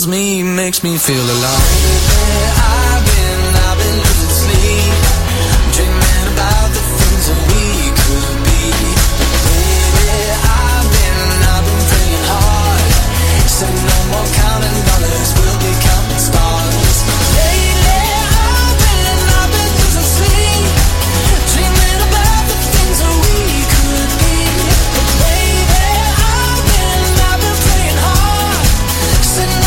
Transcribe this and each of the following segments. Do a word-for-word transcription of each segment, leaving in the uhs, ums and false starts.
Me makes me feel alive. I've been, I've been losing sleep, dreaming about the things that we could be. Baby, I've been, I've been praying hard. Said no more counting dollars, we'll be counting stars. Lately, I've been, I've been losing sleep, dreaming about the things that we could be. Baby, I've been, I've been praying hard. Said no.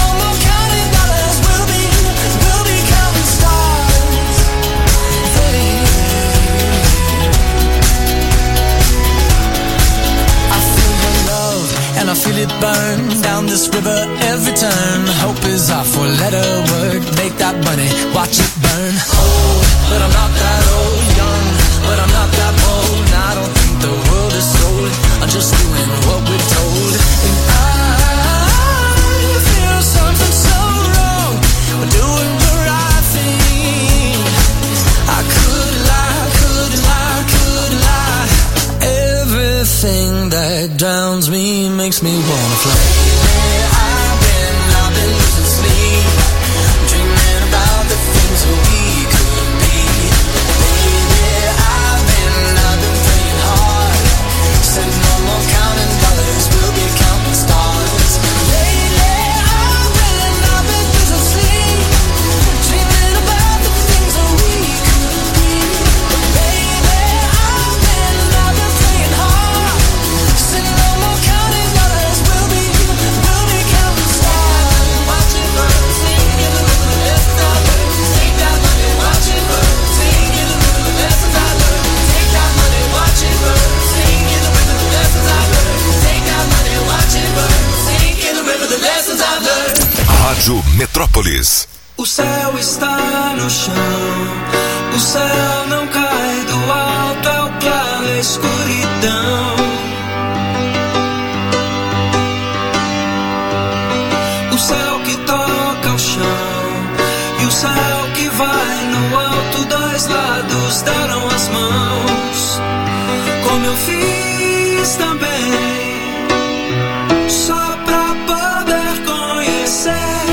I feel it burn down this river every turn. Hope is our four-letter word. Make that money, watch it burn. Old, but I'm not that old. Young, but I'm not that bold. And I don't think the world is sold. I'm just doing what we're told. And I feel something so wrong. We're doing the right thing. I could lie, could lie, could lie. Everything that drowns me makes me wanna fly. I've been, I've been losing sleep, dreaming about the things that we could be. Baby, I've been, I've been praying hard. Said no more counting dollars, we'll be counting stars. Lately, I've been, I've been losing sleep, dreaming about the things that we could be. Baby, I've been, I've been praying hard. Said no more counting dollars, we'll be, we'll be counting stars. Watch it burn, sing in the river, the lessons I learned. Take that money, watch it burn, sing in the river, the lessons I learned. Take that money, watch it burn, sing in the river, the lessons I learned. Take that money, watch it burn, sing in the river, the lessons I learned. Rádio Metrópolis. O céu está no chão, o céu não cai do alto, é o claro, é a escuridão. O céu que toca o chão e o céu que vai no alto, dois lados deram as mãos, como eu fiz também, só pra poder conhecer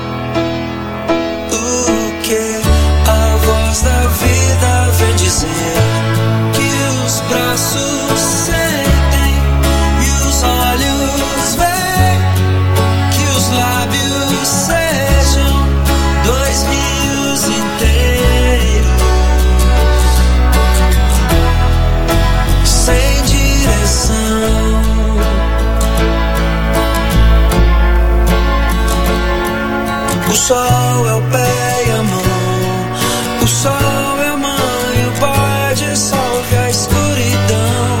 o que a voz da vida vem dizer, que os braços sentem e os olhos veem, que os lábios sejam dois rios inteiros, sem direção. O sol é o pé e a mão, o sol é a mãe, o pai dissolve a escuridão.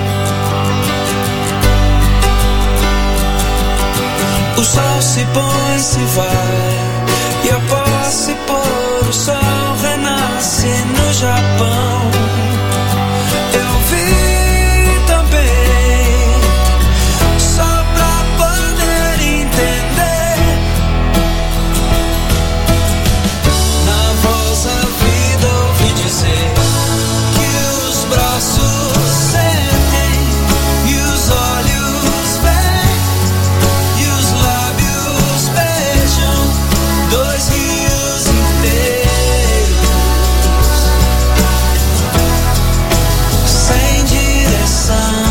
O sol se põe, se vai, e após se pôr, o sol renasce no Japão. Eu vi também, só pra poder entender, na voz da vida ouvi dizer, que os braços sentem e os olhos veem, e os lábios beijam dois rios inteiros, sem direção.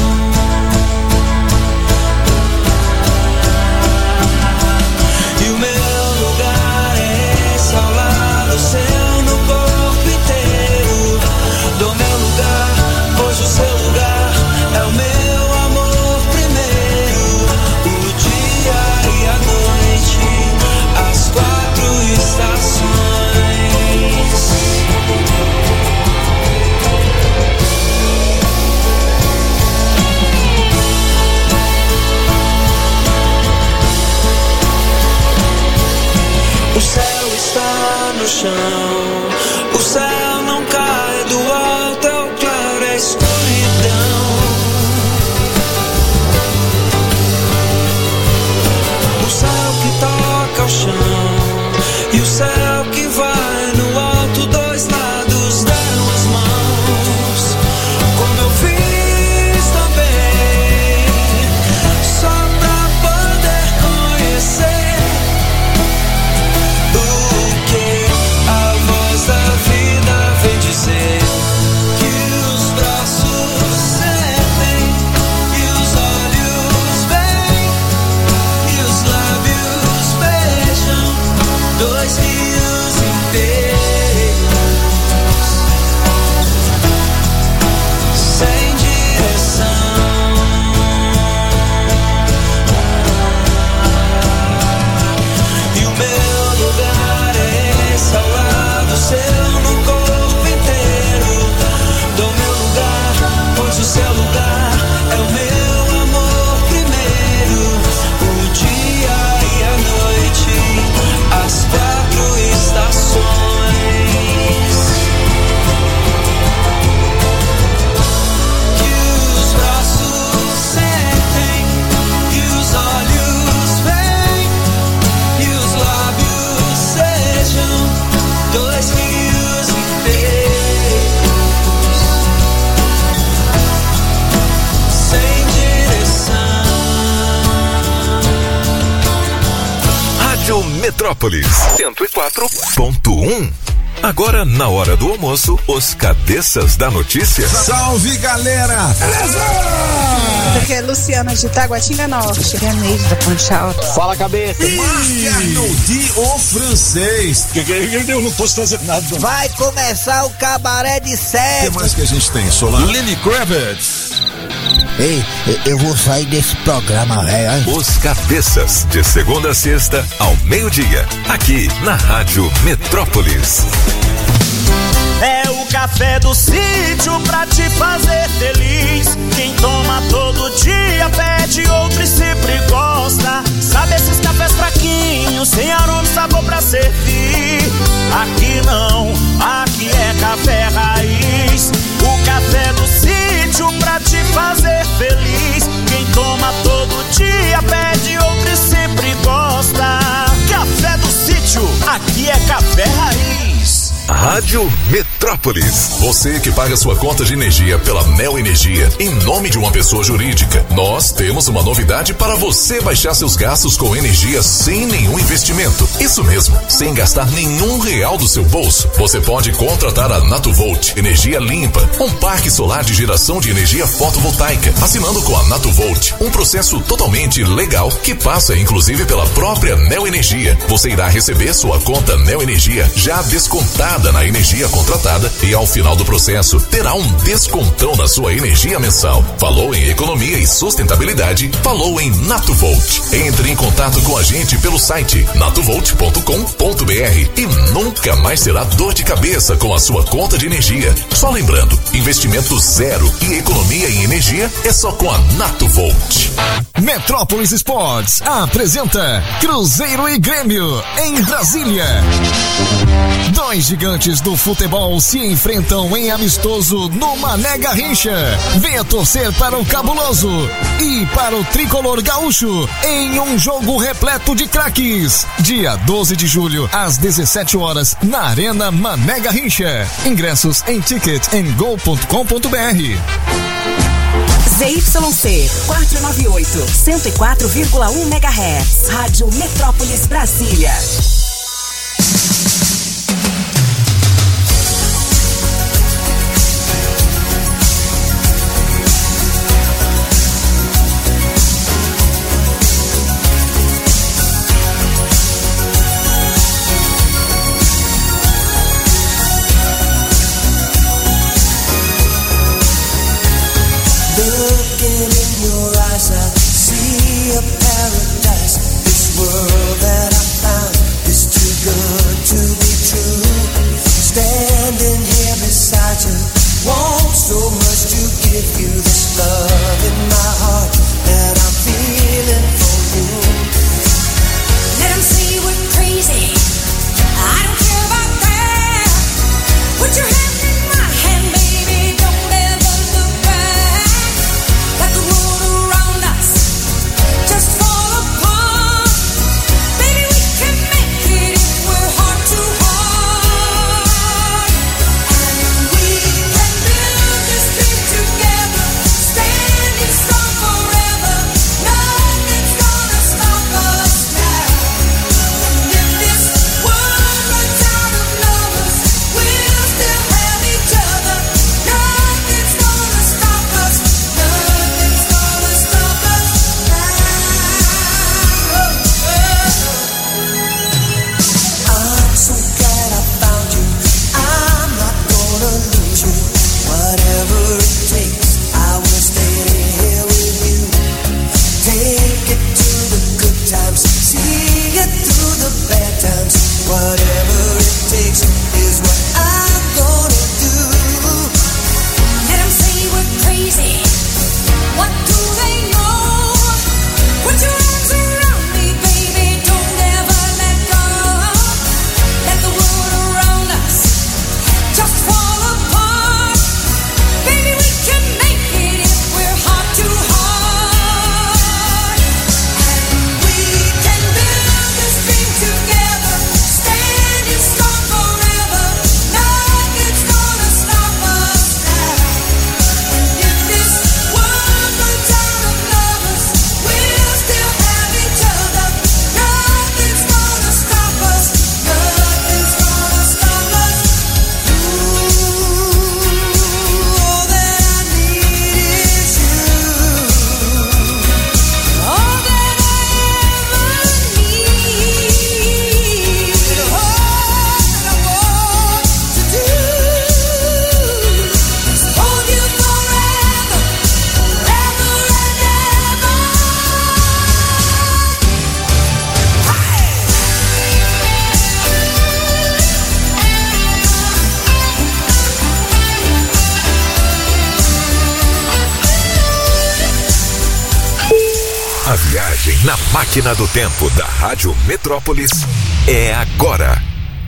E o meu lugar é esse, ao lado seu, no corpo inteiro. Do meu lugar, pois o seu lugar é o meu amor primeiro. O dia e a noite, as quatro estações. O céu está no chão, o céu não cai do alto, é o claro, é a escuridão. O céu que toca o chão e o céu que vai no alto, dois lados deram as mãos, como eu fiz também, só pra poder conhecer Rádio Metrópolis cento e quatro ponto um. Agora, na hora do almoço, os cabeças da notícia. Salve, galera! Beleza? Aqui é Luciana de Taguatinga Norte. Reneide da Ponte Alta. Fala, cabeça. Marque Arnoldi, o francês. Que, que, que, eu não posso fazer nada. Vai começar o cabaré de O sete. que mais que a gente tem, Solar? Lenny Kravitz. Ei, eu vou sair desse programa, velho. Os cabeças, de segunda a sexta, ao meio-dia, aqui na Rádio Metrópolis. É o café do sítio pra te fazer feliz. Quem toma todo dia pede outro e sempre gosta. Sabe esses cafés fraquinhos, sem aroma e sabor pra servir? Aqui não, aqui é café raiz. O café do sítio pra te fazer feliz. Quem toma todo dia pede outro e sempre gosta. Café do sítio, aqui é café raiz. Rádio Metrópolis. Você que paga sua conta de energia pela Neo Energia em nome de uma pessoa jurídica, nós temos uma novidade para você baixar seus gastos com energia sem nenhum investimento. Isso mesmo, sem gastar nenhum real do seu bolso. Você pode contratar a Natuvolt Energia Limpa, um parque solar de geração de energia fotovoltaica, assinando com a Natuvolt, um processo totalmente legal que passa inclusive pela própria Neo Energia. Você irá receber sua conta Neo Energia já descontada na energia contratada e ao final do processo terá um descontão na sua energia mensal. Falou em economia e sustentabilidade? Falou em Natuvolt. Entre em contato com a gente pelo site natuvolt ponto com ponto br e nunca mais terá dor de cabeça com a sua conta de energia. Só lembrando, investimento zero e economia em energia é só com a Natuvolt. Metrópolis Sports apresenta Cruzeiro e Grêmio em Brasília. Dois gigantes do futebol se enfrentam em amistoso no Mané Garrincha. Venha torcer para o Cabuloso e para o Tricolor Gaúcho em um jogo repleto de craques. Dia doze de julho, às dezessete horas, na Arena Mané Garrincha. Ingressos em ticket and go ponto com ponto br. Z Y C quatrocentos e noventa e oito, cento e quatro vírgula um megahertz. Rádio Metrópolis Brasília. Looking in your eyes, I see a paradise. This world that I found is na máquina do tempo da Rádio Metrópolis é agora.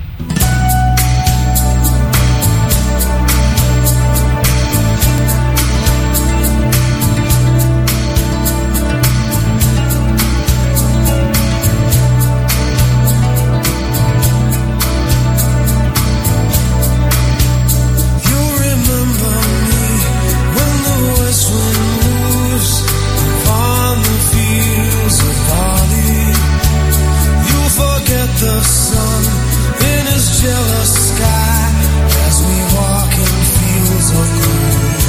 The sun in his jealous sky as we walk in fields of gold.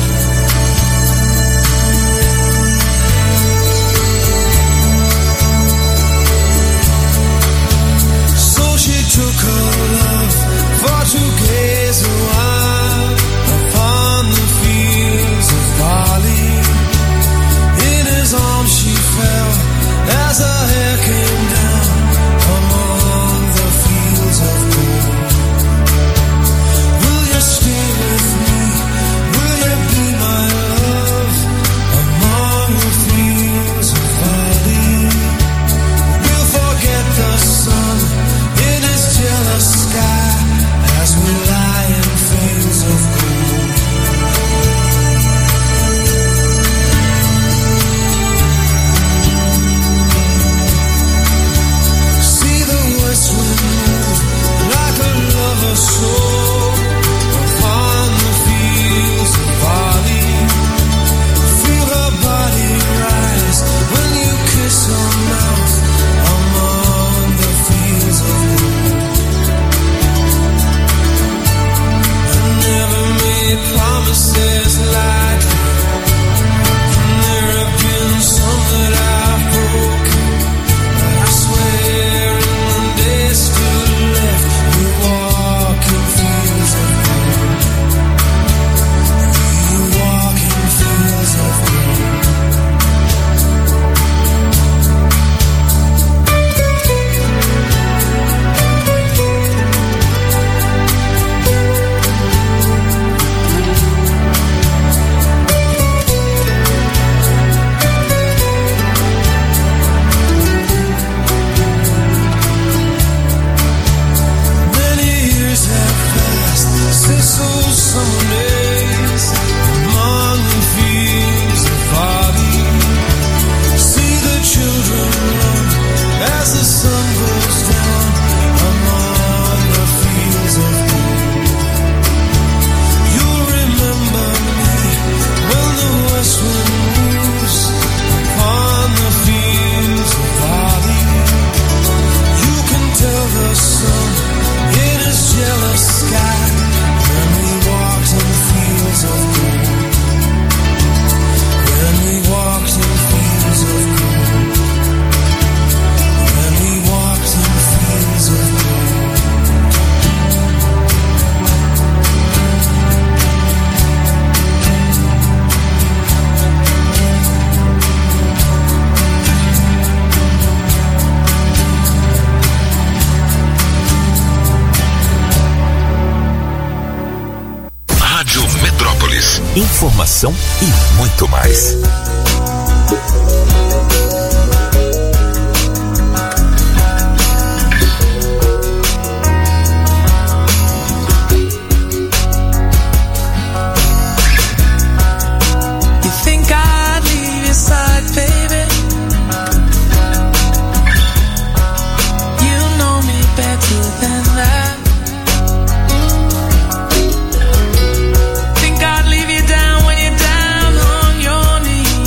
So she took her love for to gaze a while upon the fields of barley. In his arms she fell as her hair came down among the fields of gold. Will you stay with me? Will you be my love among the fields of barley? We'll forget the sun in his jealous sky as we lie in fields of gold. Like a lover's soul upon the fields of barley. Feel her body rise when you kiss her mouth among the fields of gold. I never made promises like and there have been some that I've broken, but I swear in the days still left, we walk in fields of gold. We walk in fields of gold. Many years have passed since those summer days among the fields of barley. See the children run as the sun goes down among the fields of gold. You'll remember me when the west wind moves upon the fields of barley. You can tell the sun in his jealous sky when we walked in fields of gold. When we walked in fields of gold. When we walked in fields of gold. Rádio Metrópolis. Informação e muito mais. You think I'd leave your side, baby? You know me better than that. Think I'd leave you down when you're down on your knees?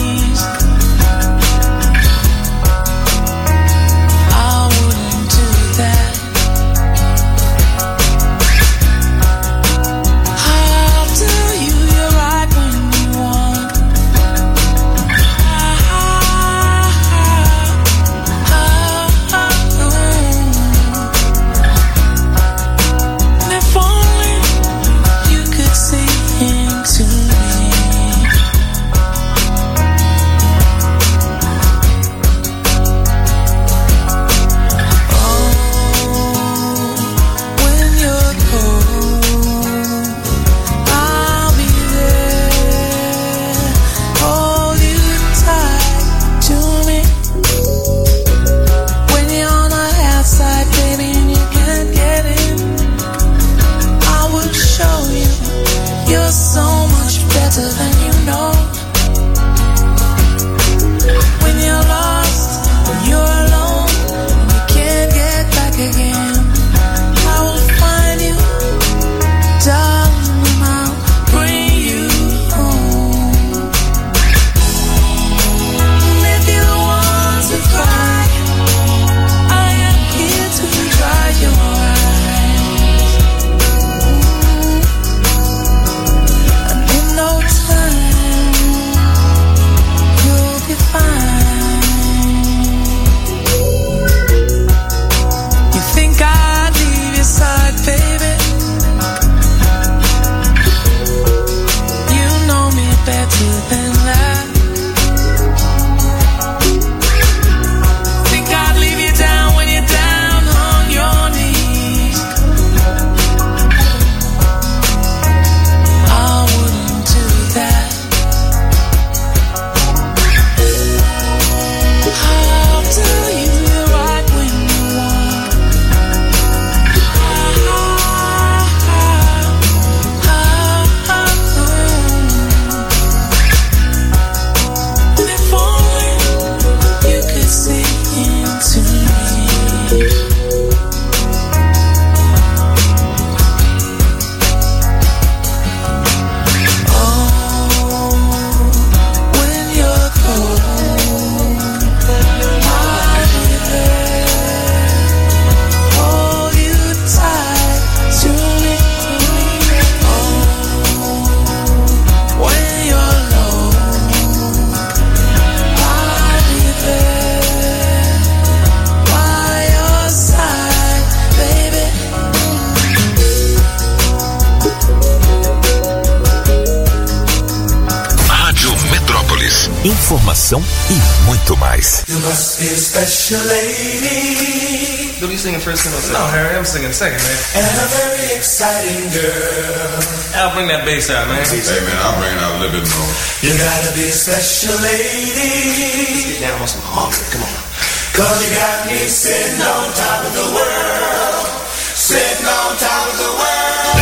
informação e muito mais. You must be a special lady. What are you singing first and second? No, Harry, I'm singing second, man. And a very exciting girl. Al, bring that bass out, man. Hey, man, I'll bring it out a little bit more. You gotta be a special lady. Let's get down on some harmony, come on. Cause you got me sitting on top of the world. Sitting on top of the world.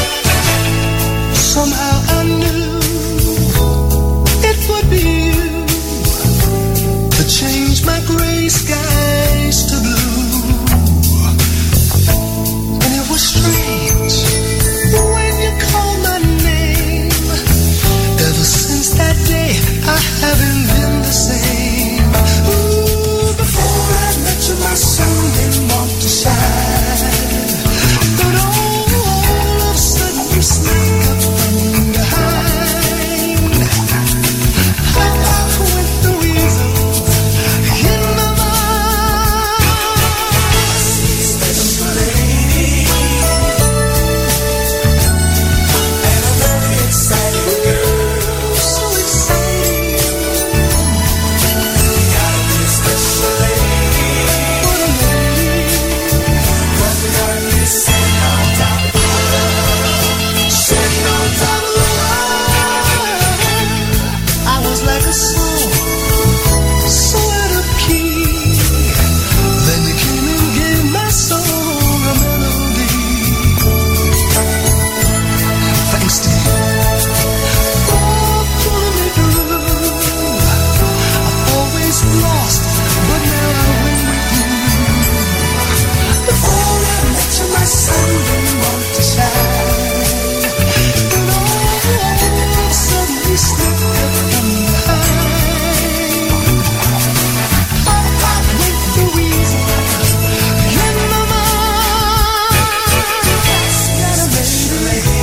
Somehow I knew it would be you to change my gray skies to blue. And it was strange when you called my name. Ever since that day I haven't been the same. Ooh, before I met you my sun didn't want to shine. But all, all of a sudden you sneak up from behind. I went the weasel in my mind. Special lady, and a very exciting girl, so exciting. You gotta be a special lady, what a lady. Cause you got me sitting on top of the world, sitting on top of the world. I was like a song, so out of key. Then you came and gave my soul a melody. Thanks to you for pulling me through. I've always lost, but now I win with you. Before I met you, my sun didn't want to shine. And all of a sudden you slipped up from behind. I went the reason in my mind. Got a lady,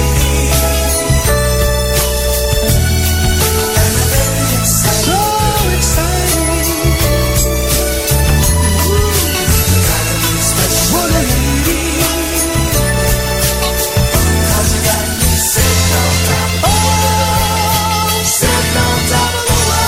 and a very exciting, so exciting. Gotta be special, what a lady. Cause you got me sitting on top of the world, sitting on top of the world.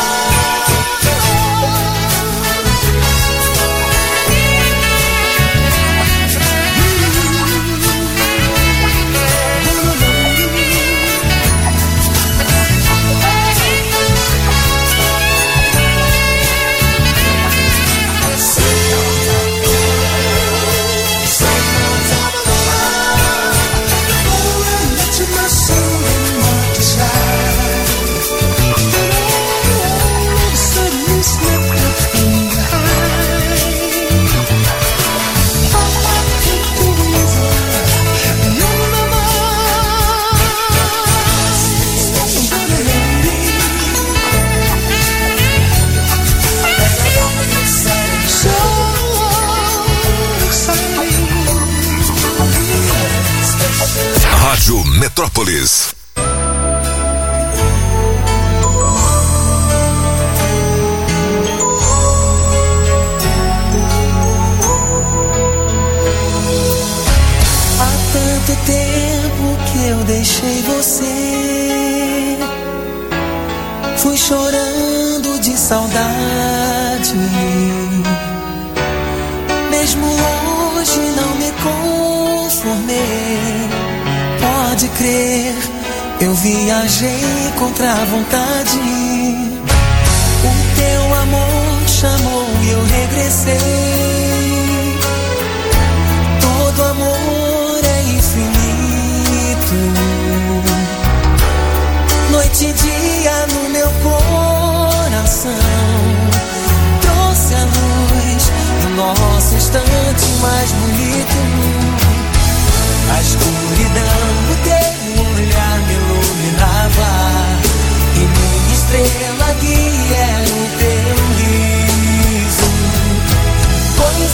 Rádio Metrópolis. Há tanto tempo que eu deixei você. Fui chorando de saudade. Mesmo hoje não me conformei. Pode crer, eu viajei contra a vontade. O teu amor chamou e eu regressei. Todo amor é infinito. Noite e dia no meu coração. Trouxe a luz do nosso instante mais bonito. A escuridão do teu olhar me iluminava. E minha estrela guia era o teu riso.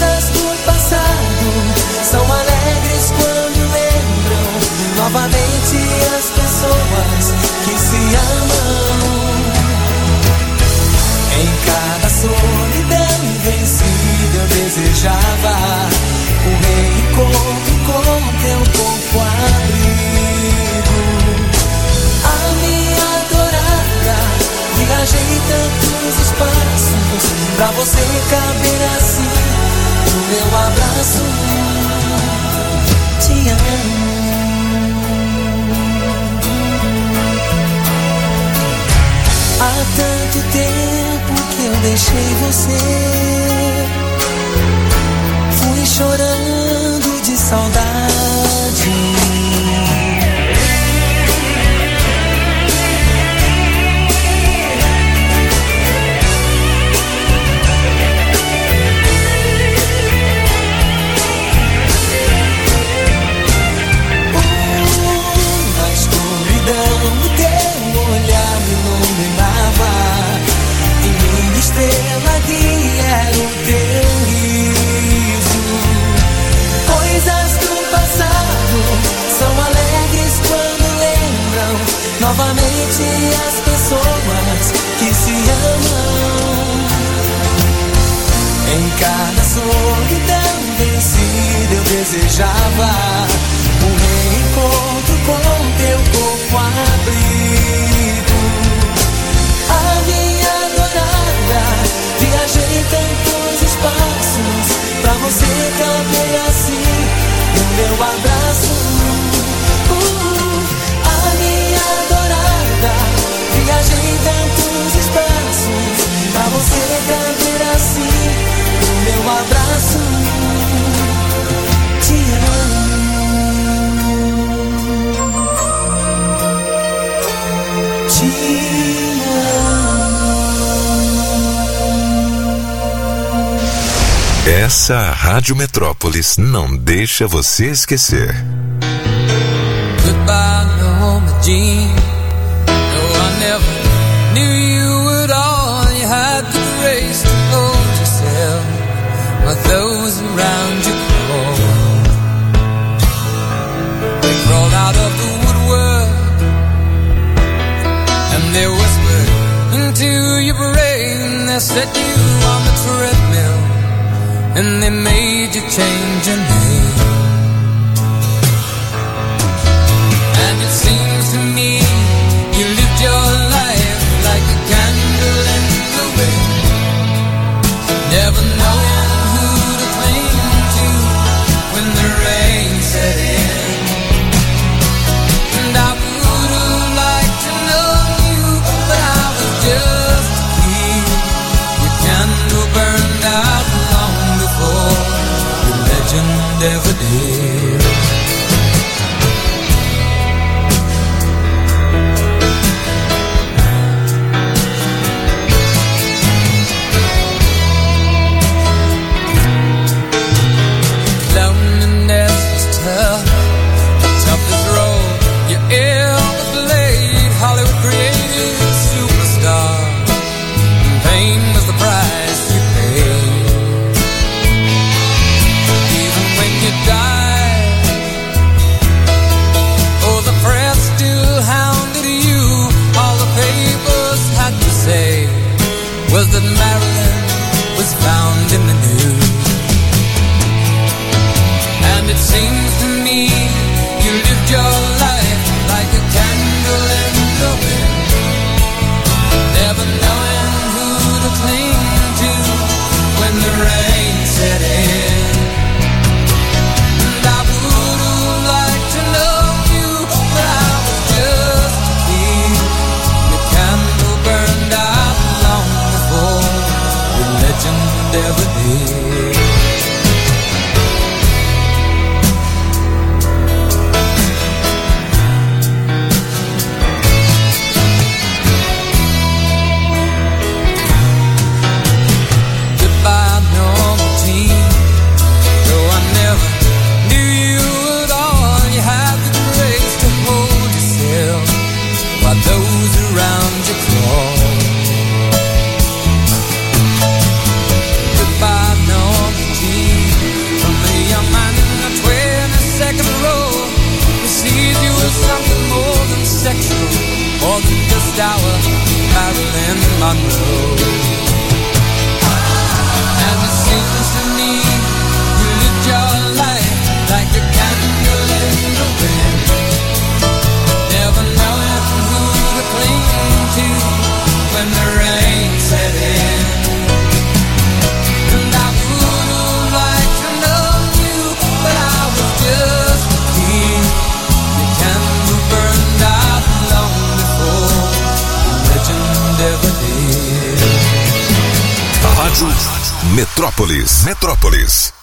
você caber assim no meu abraço. Te amo. Há tanto tempo que eu deixei você, fui chorando de saudade. Na escuridão o teu olhar me iluminava, e minha estrela guia era o teu riso. Coisas do passado são alegres quando lembram novamente as pessoas que se amam. Em cada solidão vencida eu desejava um reencontro com teu corpo abrigo. A minha adorada, viajei tantos espaços pra você caber assim no meu abraço. Uh, a minha adorada, viajei tantos espaços pra você caber assim no meu abraço. Te amo. Te amo. Essa Rádio Metrópolis não deixa você esquecer. Goodbye, Norma Jean. No, I never knew you at all. You had the grace to hold yourself while those around you crawled. They crawled out of the woodwork and they whispered into your brain. They set you on the treadmill and they made you change your name. And it seems to me you lived your life like a candle in the wind, never knowing who to cling to when the rain set in. And I would have liked to know you, but I was just a kid. Your candle burned out long before your legend ever did. Loneliness was tough, the toughest road you ever played. Hollywood created a superstar, and pain was the price you paid. Even when you died, oh, the press still hounded you. All the papers had to say was that Marilyn was found in the news. And it seems to me you lived your life like a candle in the wind, never knowing who to cling to when the rain set in. And I would have liked to know you, but I was just a kid. Your candle burned out long before your legend ever did. Goodbye, Norma Jean. Though I never knew you at all, you had the grace to hold yourself while those around you crawled. Goodbye, Norma Jean. From the young man in the twenty-second row, perceived you as something more than sexual, more than just our Marilyn Monroe. And it seems to me you lived your life like a candle in the wind, never knowing who to cling to when the rain set in. Metrópolis. Metrópolis.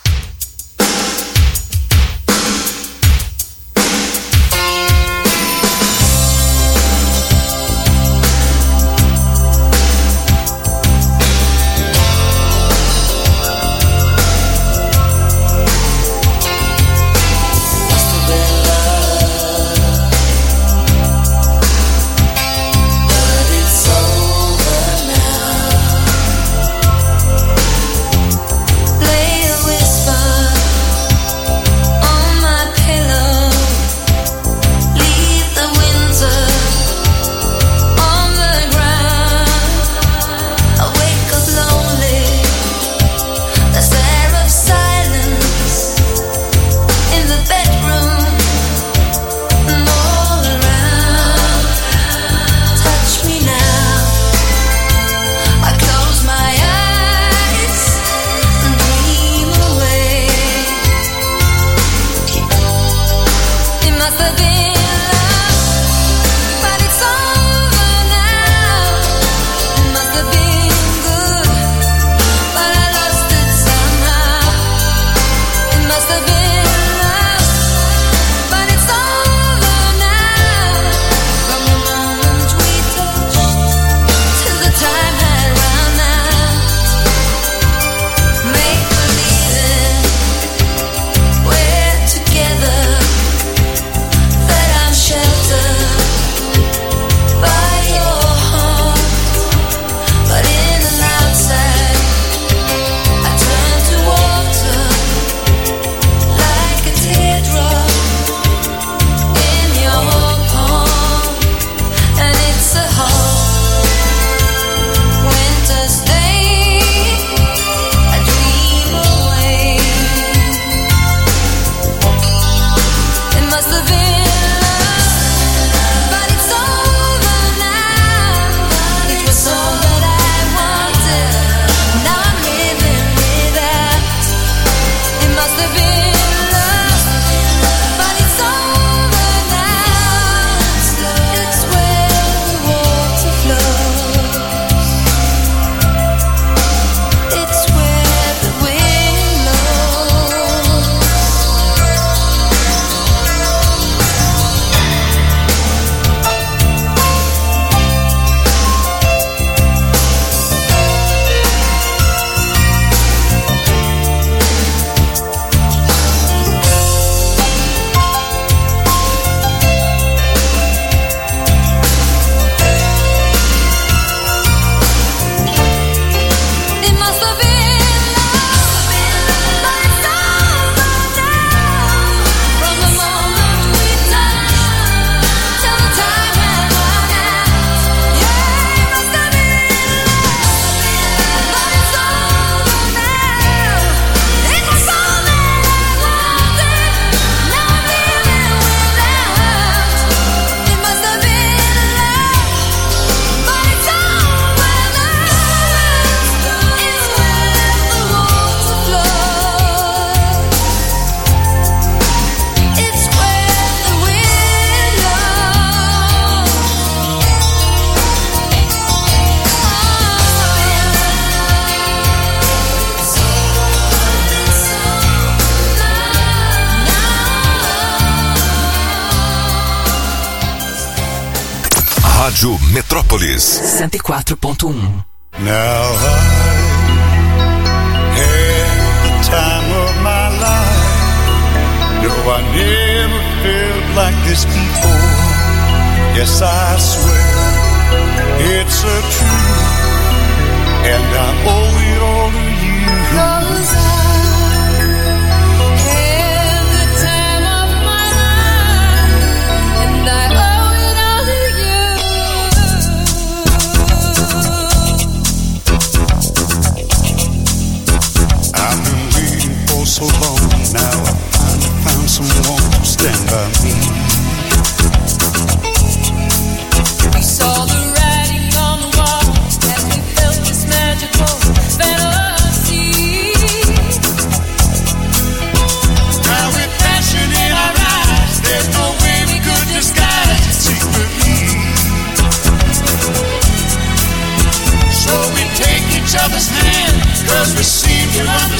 Rádio Metrópolis cento e quatro ponto um. Now I had the time of my life. No, I never felt like this before. Yes, I swear it's a truth, and I owe it all to you. 'Cause I so long now, I finally found someone to stand by me. We saw the writing on the wall as we felt this magical fantasy. Now with passion in our eyes, there's no way we could disguise it secretly. So we take each other's hand, 'cause we seem to understand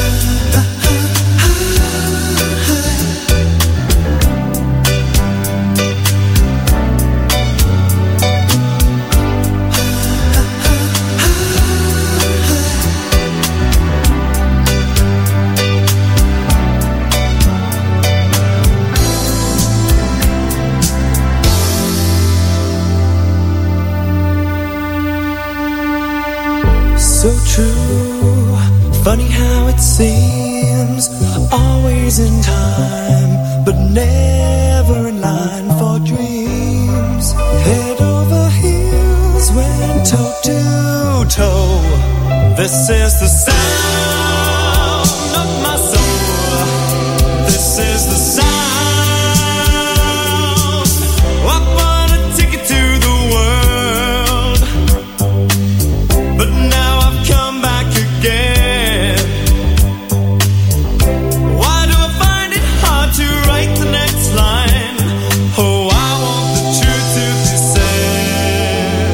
seems always in time, but never in line for dreams. Head over heels, went toe to toe. This is the sound of my soul. This is the sound. I bought a ticket to the world, but now I've come back again. Why do I find it hard to write the next line? Oh, I want the truth to be said.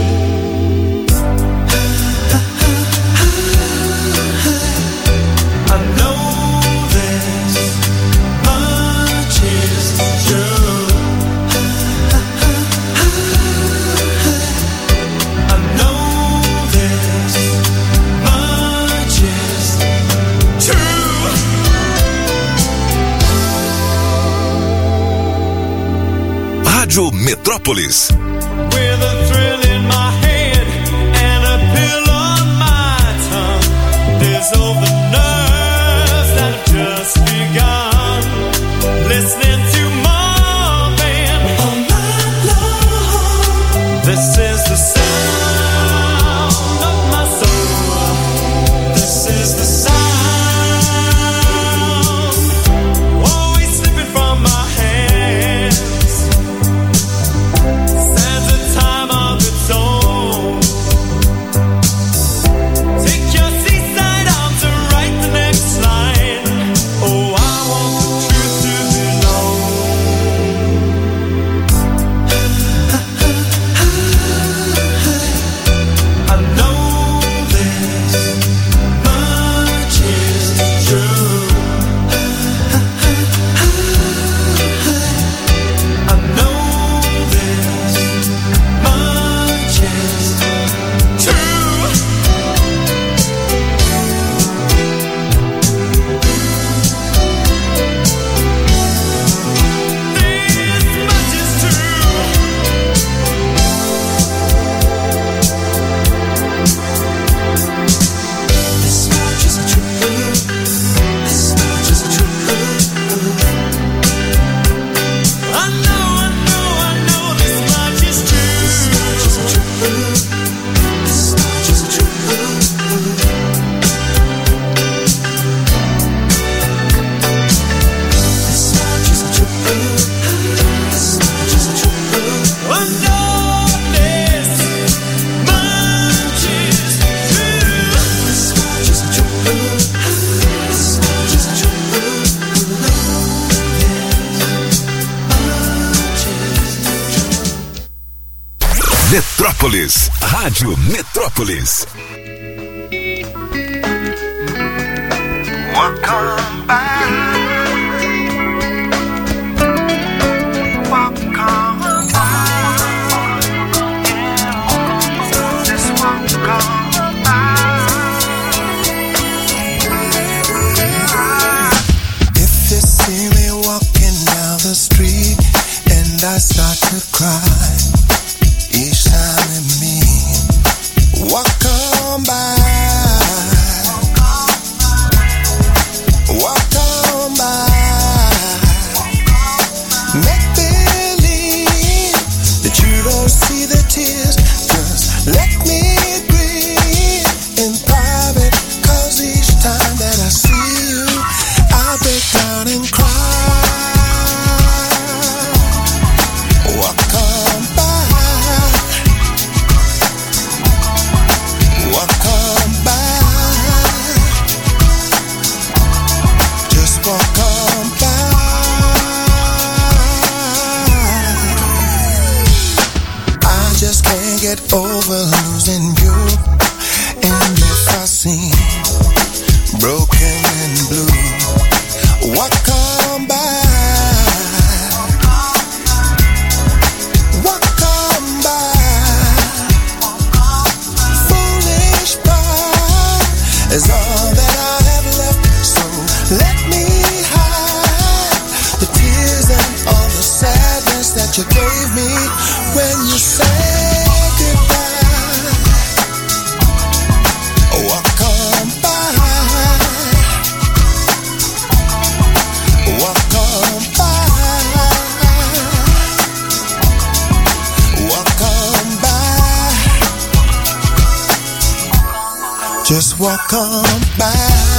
I know this much is true. I know this much is true. Rádio Metrópolis. With a thrill in my head and a pill on my tongue, there's all the nerves that have just begun. Listening to Marvin all night long. This is the sound of my soul. This is the sound, always slipping from my hands. Stands a time of its own. Take your seaside out to write the next line. Oh, I want the truth to be known. I know this much is true. I know this much is true. This much is true. This much is true. This much is true. I know, I know, I know this much is true. This much is true. This much is true. This much is true. This much is true. I know this much is true. This much is true. This much is true. Metrópolis. Rádio Metrópolis. Welcome back. Welcome back. Just welcome back. If you see me walking down the street and I start to cry each time you meet, welcome back. Welcome back. Make believe that you don't see the tears. Just let me breathe in private, 'cause each time that I see you, I break down and cry. Welcome back. Welcome back. Just welcome back. I just can't get over losing you. And if I seem broken and blue, welcome back. Welcome back. Foolish pride is all that I have left. So let me hide the tears and all the sadness that you gave me when you said goodbye. Welcome back. just walk on by.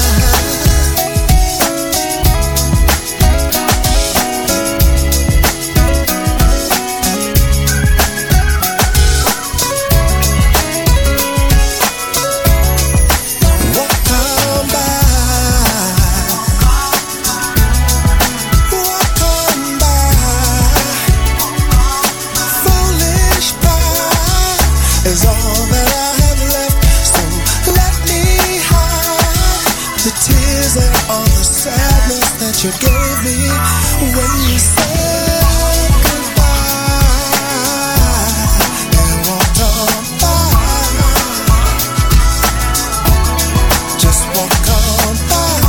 You gave me when you said goodbye and walked on by. Just walk on by.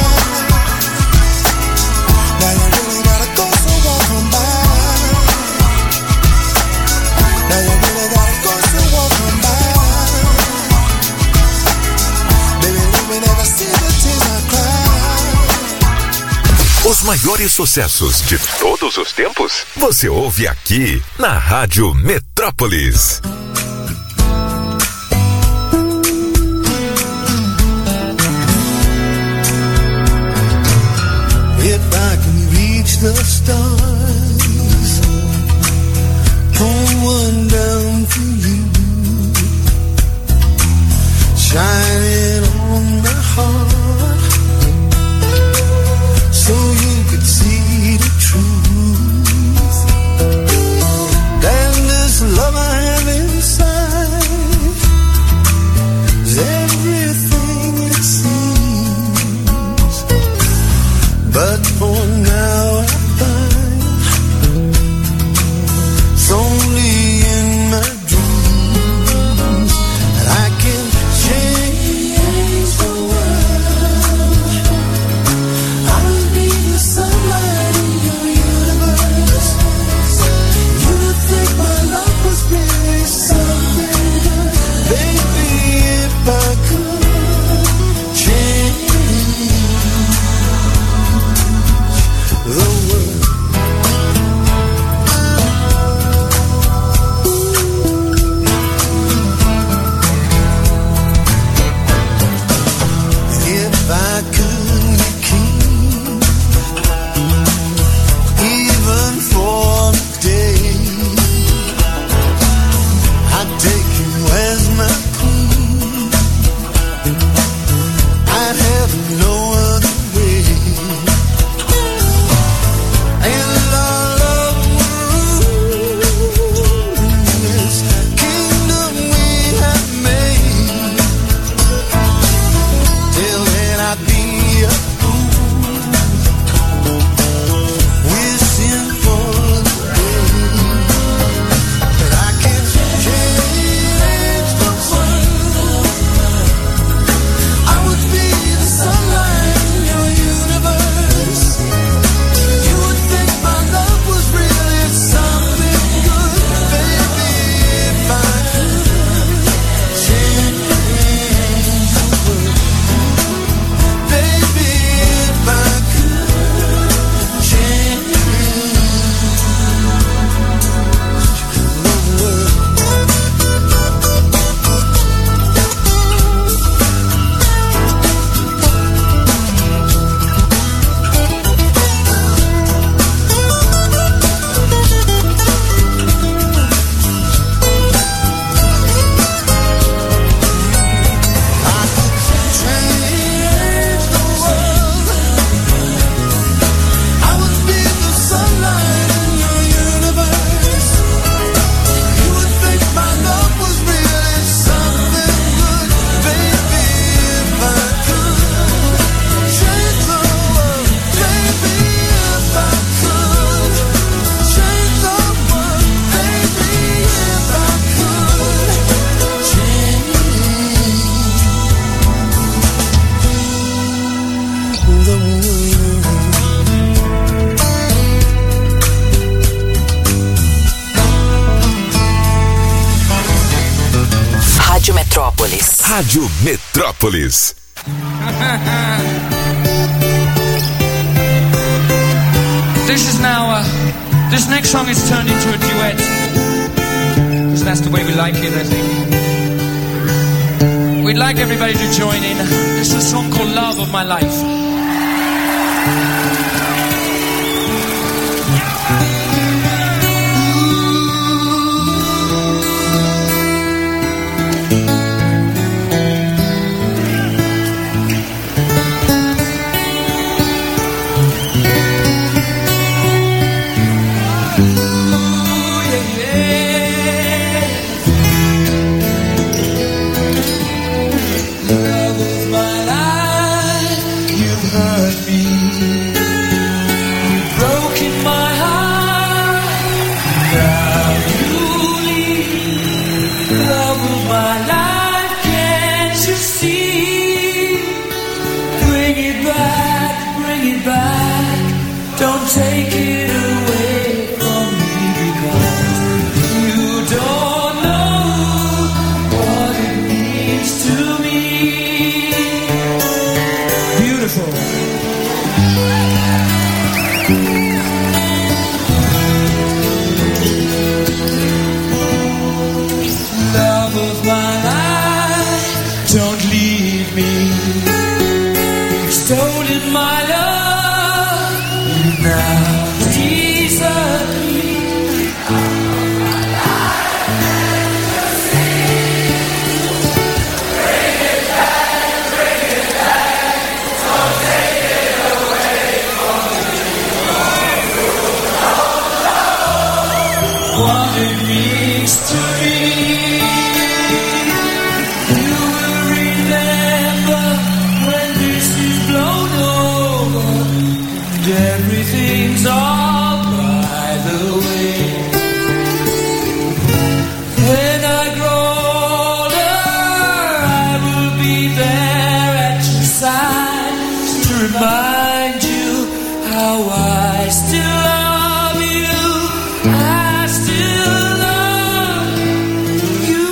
Now you really gotta go, so walk on by. Now you really gotta go, so walk on by. Baby, let me never see the tears I cry. Os maiores sucessos de todos os tempos, você ouve aqui na Rádio Metrópolis. If I can reach the stars, pull one down for you, shining on my heart, so you could see the truth. Then this love I have inside is everything it seems. But for now I find it's only in my dreams that I can change the world. I will be the sunlight in your universe. You would think my love was really something good. Baby, if I could change the world. If I could be king, even for a day, I'd take you as my queen. I'd have no other way. And our love would rule in this kingdom we have made. Till then I'd be a fool, wishing for the day that I can change the world. I would be the sunlight in your universe. You would think my love was really something good. Baby, if I could change the world. Baby, if I could change the world. Change the world. I would be the sunlight in your universe. You would think my love was really something good. Baby, if I could change the world. Baby, if I could change the world. Baby, if I could change the world. Rádio Metrópolis. Rádio Metrópolis. This is now, uh, this next song is turned into a duet. Because that's the way we like it, I think. we'd like everybody to join in. This is a song called Love of My Life. Take it away from me, because you don't know what it means to me. Beautiful. Love of my life, don't leave me. You've stolen my love. Now desert me. Bring it back, bring it back. Don't take it away from me. What it means to me. You will remember when this is blown over. Everything's all by the way. When I grow older, I will be there at your side to remind you how I still love you. I still love you.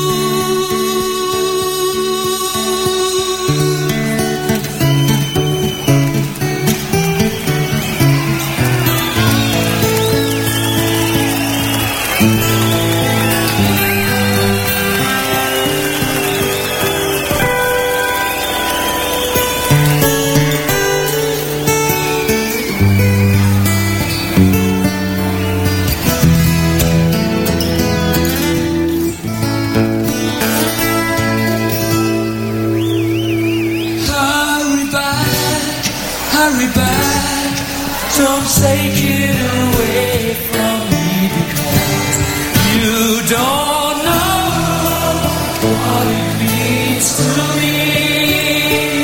Hurry back, don't take it away from me, because you don't know what it means to me.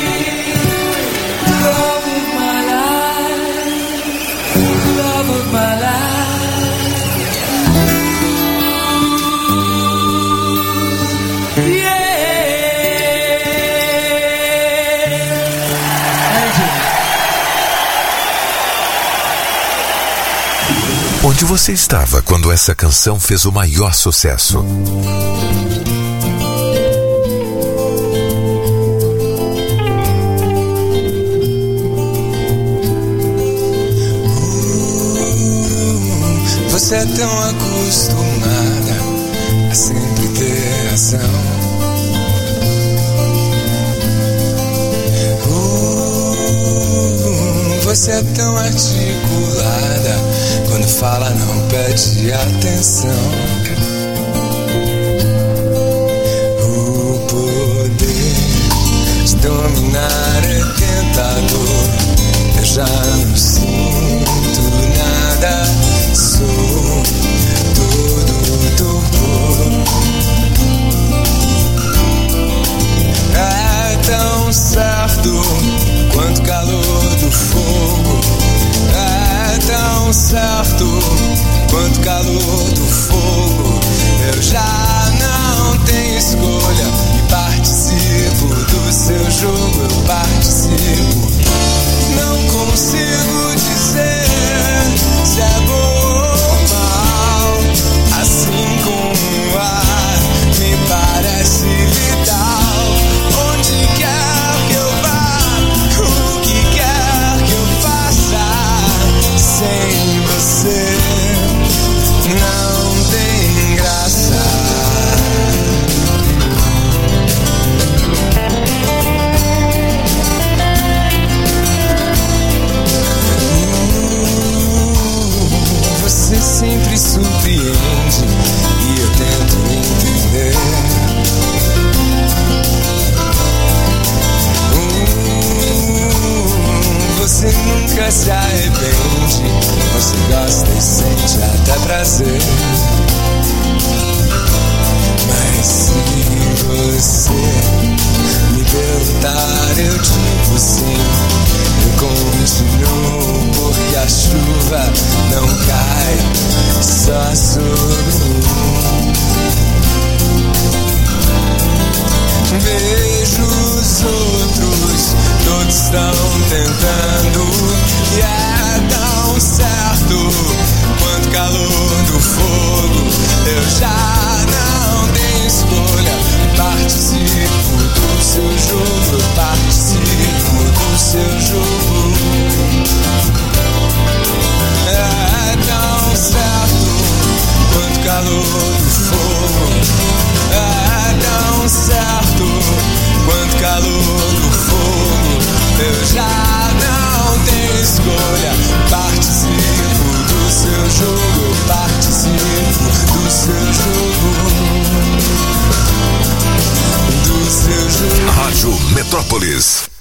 Love of my life, love of my life. Yeah. Onde você estava quando essa canção fez o maior sucesso? Você é tão acostumada a sempre ter razão. Uh, você é tão articulada, quando fala não pede atenção. O poder de dominar é tentador. Eu já não sinto nada, sou todo torpor. É tão certo quanto calor do fogo. É tão certo quanto calor do fogo. Eu já não tenho escolha e participo do seu jogo. Eu participo. quase nunca se arrepende. Você gosta e sente até prazer. Mas se você me perguntar, eu digo sim. Eu continuo porque a chuva não cai só sobre mim. Vejo os outros, todos estão tentando, e é tão certo quanto calor do fogo. Eu já não tenho escolha, participo do seu jogo, eu participo do seu jogo. É tão certo quanto calor do fogo. É tão certo quanto calor do fogo. Eu já não tenho escolha, participo do seu jogo, eu participo do seu jogo. Do seu jogo. Rádio Metrópolis.